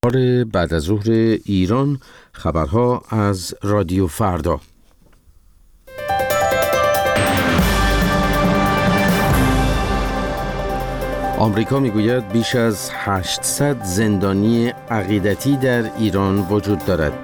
بعد از ظهر ایران، خبرها از رادیو فردا. آمریکا میگوید بیش از 800 زندانی عقیدتی در ایران وجود دارد.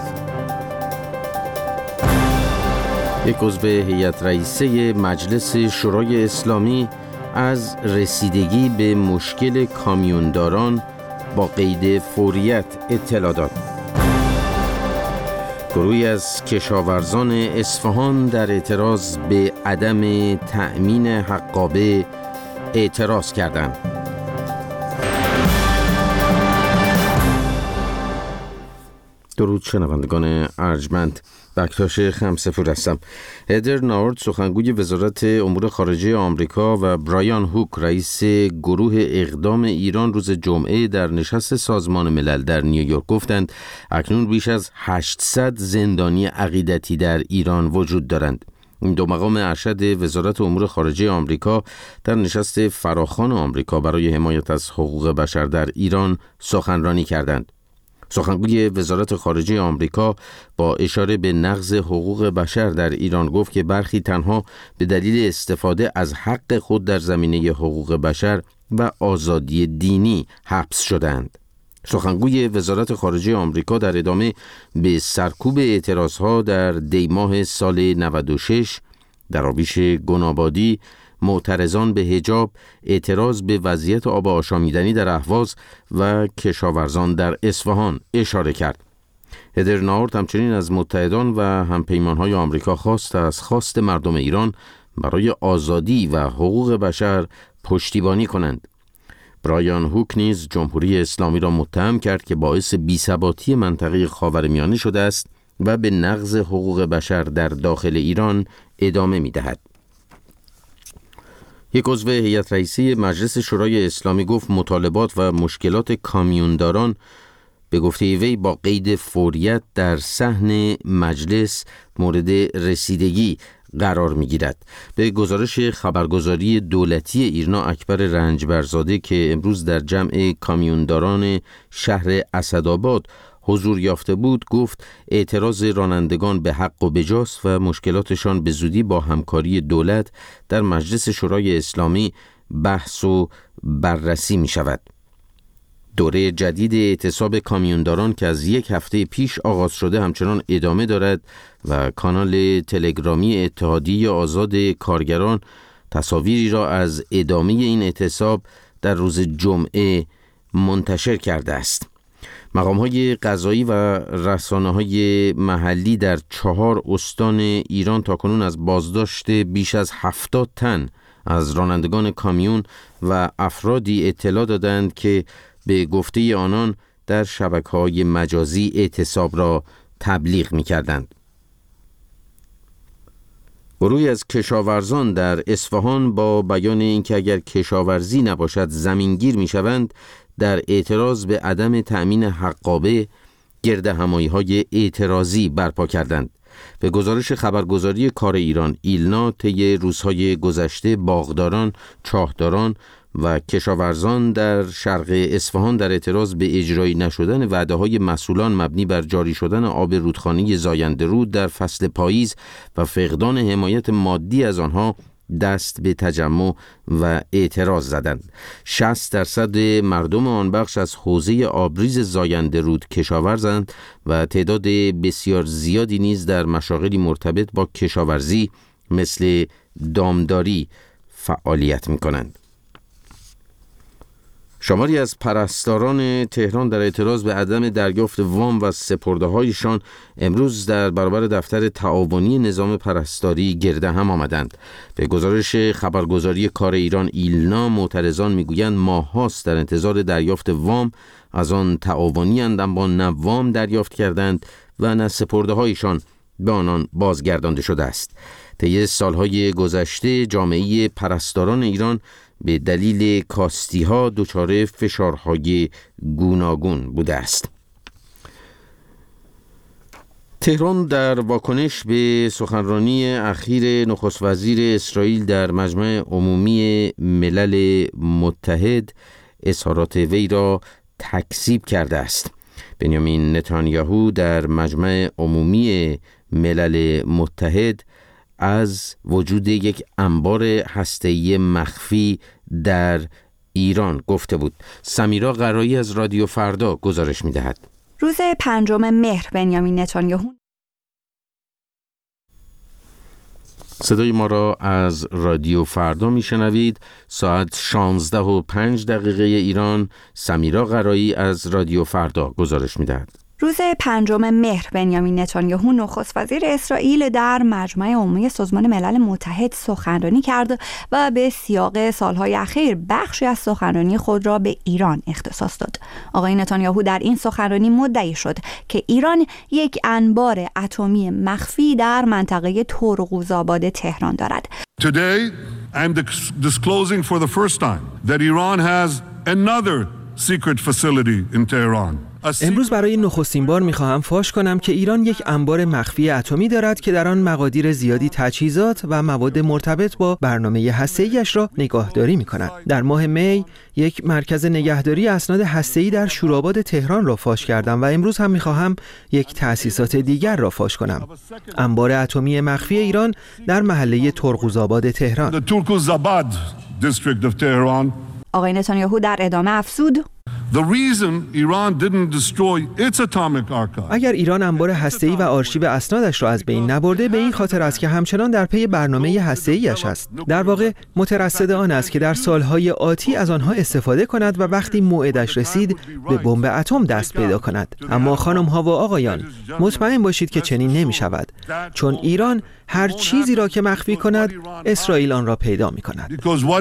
یک عضو هیئت رئیسه مجلس شورای اسلامی از رسیدگی به مشکل کامیونداران با قید فوریت اطلاع داد. گروهی از کشاورزان اصفهان در اعتراض به عدم تأمین حقابه اعتراض کردند. درود شنوندگان ارجمند، بکتاش خمسفور هستم. هدر ناورد، سخنگوی وزارت امور خارجه آمریکا، و برایان هوک، رئیس گروه اقدام ایران، روز جمعه در نشست سازمان ملل در نیویورک گفتند اکنون بیش از 800 زندانی عقیدتی در ایران وجود دارند. این دو مقام ارشد وزارت امور خارجه آمریکا در نشست فراخوان آمریکا برای حمایت از حقوق بشر در ایران سخنرانی کردند. سخنگوی وزارت خارجه آمریکا با اشاره به نقض حقوق بشر در ایران گفت که برخی تنها به دلیل استفاده از حق خود در زمینه حقوق بشر و آزادی دینی حبس شدند. سخنگوی وزارت خارجه آمریکا در ادامه به سرکوب اعتراضها در دیماه سال 96 در آویش گنابادی، معترضان به حجاب، اعتراض به وضعیت آب آشامیدنی در اهواز و کشاورزان در اصفهان اشاره کرد. هدر ناورد همچنین از متحدان و همپیمانهای آمریکا خواست مردم ایران برای آزادی و حقوق بشر پشتیبانی کنند. برایان هوک نیز جمهوری اسلامی را متهم کرد که باعث بی‌ثباتی منطقه خاورمیانه شده است و به نقض حقوق بشر در داخل ایران ادامه می‌دهد. یک عضو هیئت رئیسه مجلس شورای اسلامی گفت مطالبات و مشکلات کامیونداران به گفته وی با قید فوریت در صحن مجلس مورد رسیدگی قرار می‌گیرد. به گزارش خبرگزاری دولتی ایرنا اکبر رنجبرزاده که امروز در جمع کامیونداران شهر اسدآباد حضور یافته بود، گفت اعتراض رانندگان به حق و بجاست و مشکلاتشان به زودی با همکاری دولت در مجلس شورای اسلامی بحث و بررسی می شود. دوره جدید اعتصاب کامیونداران که از یک هفته پیش آغاز شده همچنان ادامه دارد و کانال تلگرامی اتحادیه آزاد کارگران تصاویری را از ادامه این اعتصاب در روز جمعه منتشر کرده است. مقام‌های قضایی و رسانه‌های محلی در 4 استان ایران تاکنون از بازداشت بیش از 70 تن از رانندگان کامیون و افرادی اطلاع دادند که به گفته آنان در شبکه‌های مجازی اعتصاب را تبلیغ می‌کردند. گروهی از کشاورزان در اصفهان با بیان اینکه اگر کشاورزی نباشد زمینگیر می‌شوند، در اعتراض به عدم تأمین حقابه گردهمایی‌های اعتراضی برپا کردند. به گزارش خبرگزاری کار ایران ایلنا، طی روزهای گذشته باغداران، چاهداران و کشاورزان در شرق اصفهان در اعتراض به اجرایی نشدن وعده‌های مسئولان مبنی بر جاری شدن آب رودخانه زاینده رود در فصل پاییز و فقدان حمایت مادی از آنها دست به تجمع و اعتراض زدند. 60% مردم آن بخش از حوزه آبریز زاینده رود کشاورزند و تعداد بسیار زیادی نیز در مشاغلی مرتبط با کشاورزی مثل دامداری فعالیت می‌کنند. شماری از پرستاران تهران در اعتراض به عدم دریافت وام و سپرده‌هایشان امروز در برابر دفتر تعاونی نظام پرستاری گرد هم آمدند. به گزارش خبرگزاری کار ایران ایلنا، معترضان میگویند ماه‌هاست در انتظار دریافت وام از آن تعاونی اند، اما نه وام دریافت کردند و نه سپرده‌هایشان به آنان بازگردانده شده است. طی سالهای گذشته جامعه پرستاران ایران به دلیل کاستی‌ها دچار فشارهای گوناگون بوده است. تهران در واکنش به سخنرانی اخیر نخست وزیر اسرائیل در مجمع عمومی ملل متحد اظهارات وی را تکذیب کرده است. بنیامین نتانیاهو در مجمع عمومی ملل متحد از وجود یک انبار هسته‌ای مخفی در ایران گفته بود. سمیرا قرایی از رادیو فردا گزارش می‌دهد. روز 5 مهر بنیامین نتانیاهو صدای ما را از رادیو فردا میشنوید. ساعت 16:05 ایران. سمیرا قرایی از رادیو فردا گزارش می‌دهد. روز 5 مهر بنیامین نتانیاهو نخست وزیر اسرائیل در مجمع عمومی سازمان ملل متحد سخنرانی کرد و به سیاق سالهای اخیر بخشی از سخنرانی خود را به ایران اختصاص داد. آقای نتانیاهو در این سخنرانی مدعی شد که ایران یک انبار اتمی مخفی در منطقه ترقوزآباد تهران دارد. Today I'm disclosing for the first time that Iran has another secret facility in Tehran. امروز برای نخستین بار می‌خواهم فاش کنم که ایران یک انبار مخفی اتمی دارد که در آن مقادیر زیادی تجهیزات و مواد مرتبط با برنامه هسته‌ای‌اش را نگهداری می‌کند. در ماه می یک مرکز نگهداری اسناد هسته‌ای در شورآباد تهران را فاش کردم و امروز هم می‌خواهم یک تأسیسات دیگر را فاش کنم. انبار اتمی مخفی ایران در محله ترقوزآباد تهران. آقای نتانیاهو در ادامه افزود: اگر ایران انبار هسته‌ای و آرشیو اسنادش را از بین نبرده به این خاطر است که همچنان در پی برنامه هسته‌ای‌اش است. در واقع مترصد آن است که در سالهای آتی از آنها استفاده کند و وقتی موعدش رسید به بمب اتم دست پیدا کند. اما خانم‌ها و آقایان، مطمئن باشید که چنین نمی‌شود، چون ایران هر چیزی را که مخفی کند اسرائیل آن را پیدا می‌کند.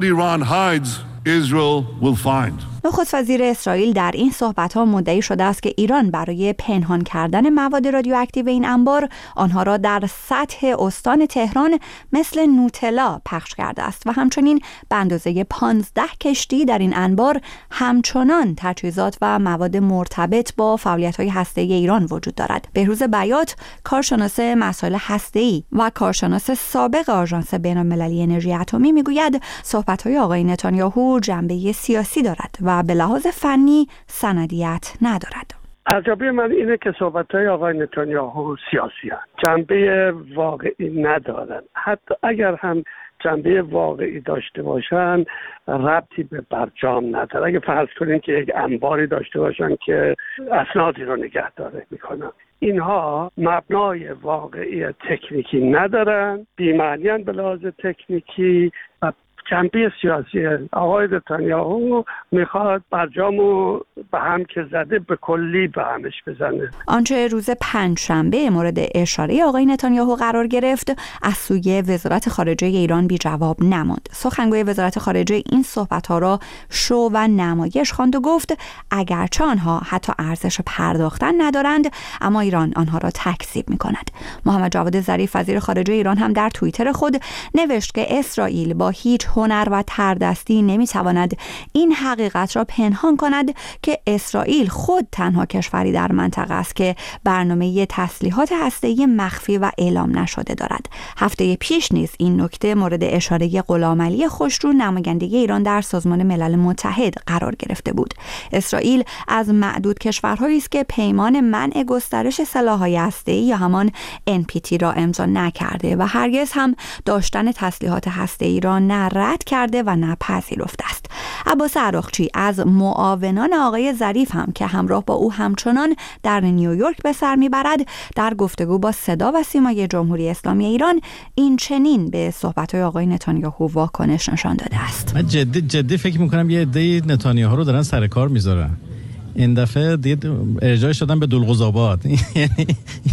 نخست وزیر اسرائیل در این صحبت‌ها مدعی شده است که ایران برای پنهان کردن مواد رادیواکتیو این انبار آنها را در سطح استان تهران مثل نوتلا پخش کرده است و همچنین به اندازه 15 کشتی در این انبار همچنان تجهیزات و مواد مرتبط با فعالیت‌های هسته‌ای ایران وجود دارد. بهروز بیات، کارشناس مسائل هسته‌ای و کارشناس سابق آژانس بین‌المللی انرژی اتمی میگوید صحبت‌های آقای نتانیاهو جنبه سیاسی دارد و به لحاظ فنی سندیت ندارد. ارزیابی من اینه که صحبت‌های آقای نتانیاهو سیاسی هستند، جنبه واقعی ندارند. حتی اگر هم جنبه واقعی داشته باشن ربطی به برجام نداره. اگه فرض کنیم که یک انباری داشته باشن که اسنادی رو نگهداری میکنن، اینها مبنای واقعی تکنیکی ندارن، بی‌معنی‌اند به لحاظ تکنیکی و جنبه سیاسی. آقای نتانیاهو میخواد برجامو به هم که زده به کلی به همش بزنه. آنچه روز پنجشنبه مورد اشاره آقای نتانیاهو قرار گرفت از سوی وزارت خارجه ایران بی جواب نماند. سخنگوی وزارت خارجه این صحبت‌ها را شو و نمایش خواند و گفت اگرچه آنها حتی ارزش پرداختن ندارند اما ایران آنها را تکذیب می‌کند. محمد جواد ظریف وزیر خارجه ایران هم در توییتر خود نوشت که اسرائیل با هیچ هنر و تردستی نمیتواند این حقیقت را پنهان کند که اسرائیل خود تنها کشوری در منطقه است که برنامه تسلیحات هسته‌ای مخفی و اعلام نشده دارد. هفته پیش نیز این نکته مورد اشاره غلامعلی خوشرو نماینده ایران در سازمان ملل متحد قرار گرفته بود. اسرائیل از معدود کشورهایی است که پیمان منع گسترش سلاح‌های هسته‌ای یا همان NPT را امضا نکرده و هرگز هم داشتن تسلیحات هسته‌ای را نه رد کرده و نه پذیرفته است. عباس عراقچی از معاونان آقای ظریف هم که همراه با او همچنان در نیویورک به سر میبرد در گفتگو با صدا و سیمای جمهوری اسلامی ایران این چنین به صحبت‌های آقای نتانیاهو واکنش نشان داده است. من جدی فکر می‌کنم یه عده نتانیاهو رو دارن سر کار میذارن. این دفعه ارجاع شدن به دلقوزآباد. یعنی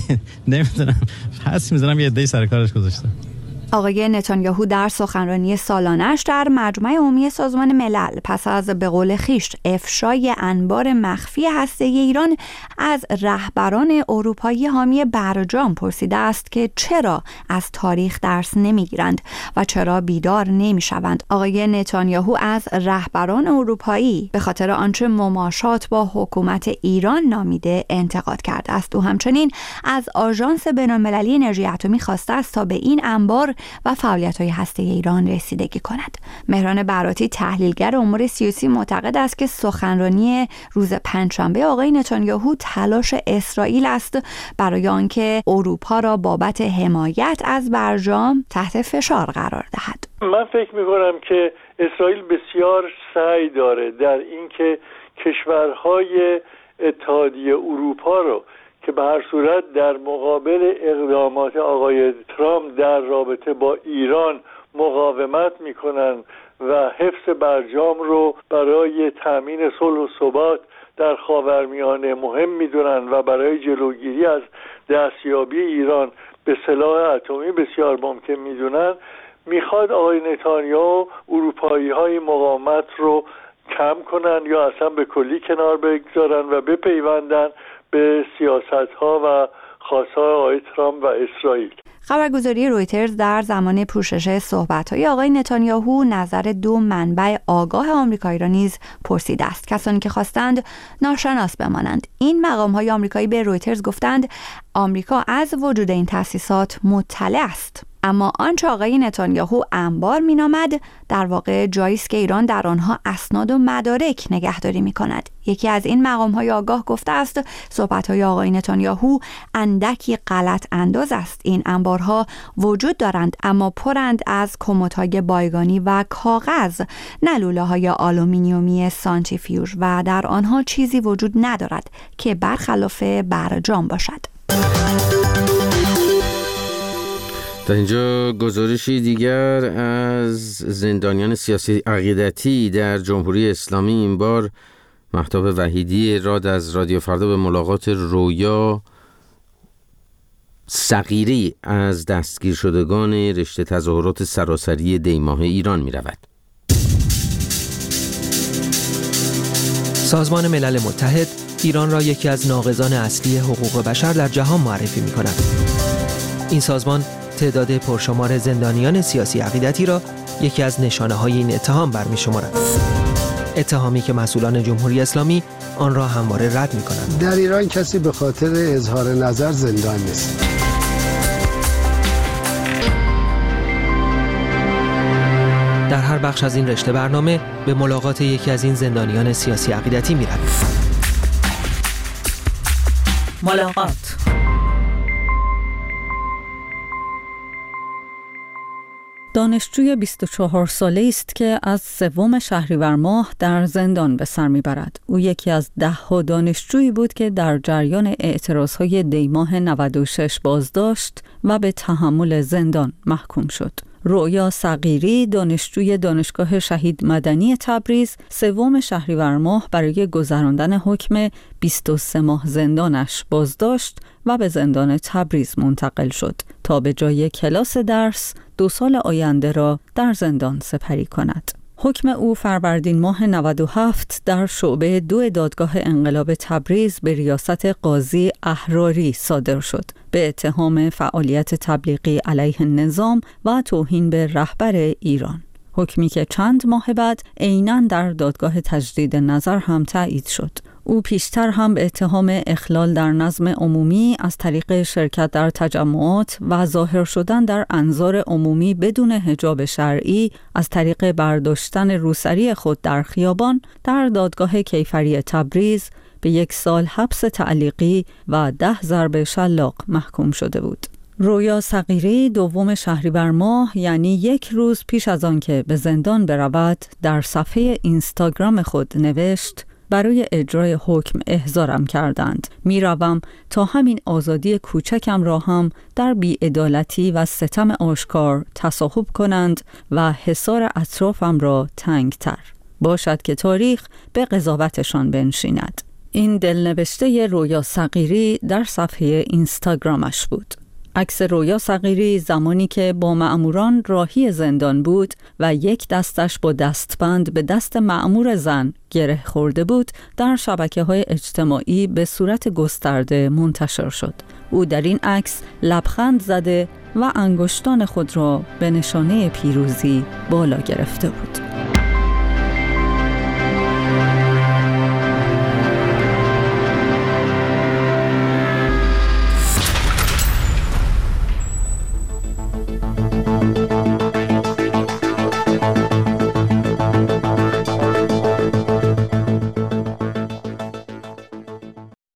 نمیدونم حس می‌ذارم یه عده سر کارش گذاشته. آقای نتانیاهو در سخنرانی سالانه‌اش در مجمع عمومی سازمان ملل پس از به قول خویش افشای انبار مخفی هسته‌ای ایران از رهبران اروپایی حامی برجام پرسیده است که چرا از تاریخ درس نمیگیرند و چرا بیدار نمیشوند. آقای نتانیاهو از رهبران اروپایی به خاطر آنچه مماشات با حکومت ایران نامیده انتقاد کرده است. او همچنین از آژانس بین‌المللی انرژی اتمی خواسته است تا به این انبار و فعالیت‌های هسته ایران رسیدگی کند. مهران براتی تحلیلگر امور سیاسی معتقد است که سخنرانی روز پنجشنبه آقای نتانیاهو تلاش اسرائیل است برای آنکه اروپا را بابت حمایت از برجام تحت فشار قرار دهد. من فکر می‌کنم که اسرائیل بسیار سعی داره در اینکه کشورهای اتحادیه اروپا رو که به هر صورت در مقابل اقدامات آقای ترامپ در رابطه با ایران مقاومت میکنن و حفظ برجام رو برای تأمین صلح و ثبات در خاورمیانه مهم میدونن و برای جلوگیری از دستیابی ایران به سلاح اتمی بسیار ممکن میدونن، میخواد آقای نتانیاهو اروپایی‌های مقاومت رو کم کنن یا اصلا به کلی کنار بگذارن و بپیوندن به سیاست‌ها و خواست‌های آقای ترامپ و اسرائیل. خبرگزاری رویترز در زمان پوشش صحبت‌های آقای نتانیاهو نظر دو منبع آگاه آمریکایی را نیز پرسیده است. کسانی که خواستند ناشناس بمانند. این مقام‌های آمریکایی به رویترز گفتند آمریکا از وجود این تأسیسات مطلع است. اما آنچه آقای نتانیاهو انبار مینامد در واقع جایی است که ایران در آنها اسناد و مدارک نگهداری می‌کند. یکی از این مقام‌های آگاه گفته است صحبت‌های آقای نتانیاهو اندکی غلط انداز است. این انبارها وجود دارند اما پرند از کمدهای بایگانی و کاغذ، نه لوله‌های آلومینیومی سانتریفیوژ و در آنها چیزی وجود ندارد که برخلاف برجام باشد. در اینجا گزارشی دیگر از زندانیان سیاسی عقیدتی در جمهوری اسلامی. این بار مهتاب وحیدی راد از رادیو فردا به ملاقات رویا صغیری از دستگیر شدگان رشته تظاهرات سراسری دیماه ایران می رود. سازمان ملل متحد ایران را یکی از ناقضان اصلی حقوق بشر در جهان معرفی می کند. این سازمان تعداد پرشمار زندانیان سیاسی عقیدتی را یکی از نشانه‌های این اتهام برمی‌شمارد. اتهامی که مسئولان جمهوری اسلامی آن را همواره رد می‌کنند. در ایران کسی به خاطر اظهار نظر زندان نیست. در هر بخش از این رشته برنامه به ملاقات یکی از این زندانیان سیاسی عقیدتی می‌رویم. ملاقات. دانشجوی 24 ساله است که از 3 شهریور ماه در زندان به سر میبرد. او یکی از 10 دانشجویی بود که در جریان اعتراضهای دیماه 96 بازداشت و به تحمل زندان محکوم شد. رویا صغیری دانشجوی دانشگاه شهید مدنی تبریز 3 شهریور ماه برای گذراندن حکم 23 ماه زندانش بازداشت و به زندان تبریز منتقل شد تا به جای کلاس درس 2 سال آینده را در زندان سپری کند. حکم او فروردین ماه 97 در شعبه 2 دادگاه انقلاب تبریز به ریاست قاضی احراری صادر شد به اتهام فعالیت تبلیغی علیه نظام و توهین به رهبر ایران. حکمی که چند ماه بعد عیناً در دادگاه تجدید نظر هم تایید شد. او پیشتر هم به اتهام اخلال در نظم عمومی از طریق شرکت در تجمعات و ظاهر شدن در انظار عمومی بدون حجاب شرعی از طریق برداشتن روسری خود در خیابان در دادگاه کیفری تبریز به 1 سال حبس تعلیقی و 10 ضرب شلاق محکوم شده بود. رویا صغیری 2 شهریور ماه، یعنی 1 روز پیش از آن که به زندان برود، در صفحه اینستاگرام خود نوشت: برای اجرای حکم احضارم کردند. میروم تا همین آزادی کوچکم را هم در بی‌عدالتی و ستم آشکار تصاحب کنند و حصار اطرافم را تنگتر. باشد که تاریخ به قضاوتشان بنشیند. این دلنوشته رویا صغیری در صفحه اینستاگرامش بود. عکس رویا صغیری زمانی که با مأموران راهی زندان بود و 1 دستش با دستبند به دست مأمور زن گره خورده بود، در شبکه‌های اجتماعی به صورت گسترده منتشر شد. او در این عکس لبخند زده و انگشتان خود را به نشانه پیروزی بالا گرفته بود.